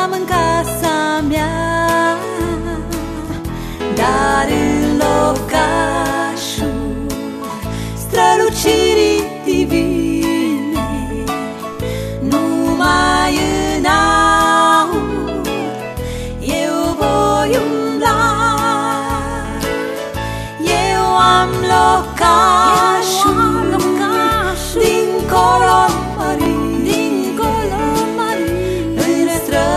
am în casa mea, dar în locașul strălucirii divine, numai în aur eu voi umbla. Eu am locașul dincolo mării, în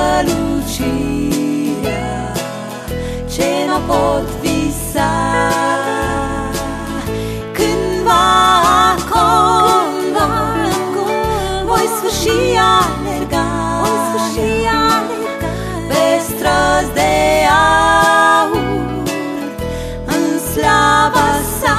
strălucirea ce n-o pot visa. Cândva acolo voi sfârși alergarea pe străzi de aur în slava sa.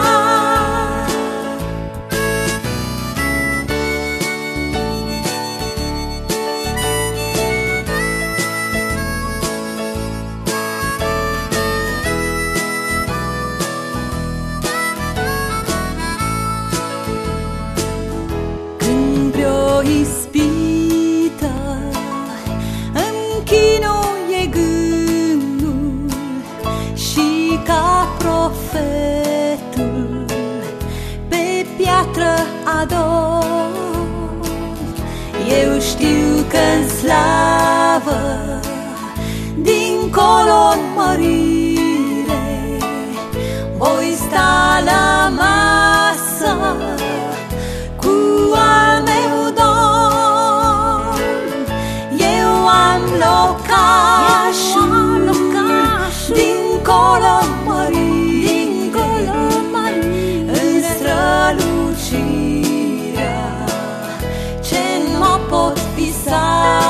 Ispită îmi chinuie gândul și ca profetul pe piatră ador. Eu știu că-n slavă dincolo-n mărire voi sta la masă cu al meu Domn. Eu am locașul dincolo mării, în strălucirea ce n-o pot visa.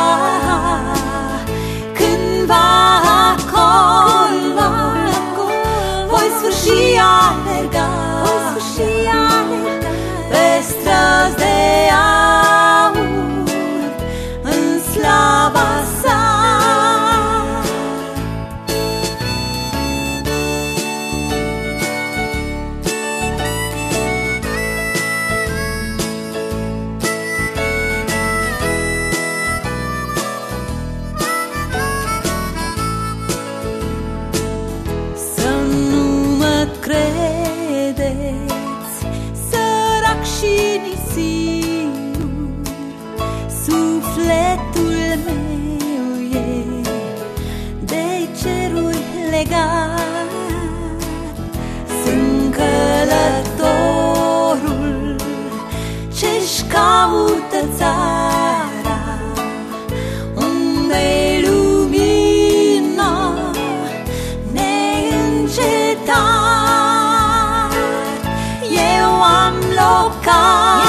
Cândva acolo voi sfârși alergarea pe străzi de aur în slava sa. Să nu mă credeți sărac și singur, sufletul meu e de ceruri legat. Sunt călătorul ce-și caută țara unde-i lumina neîncetat. Eu am locat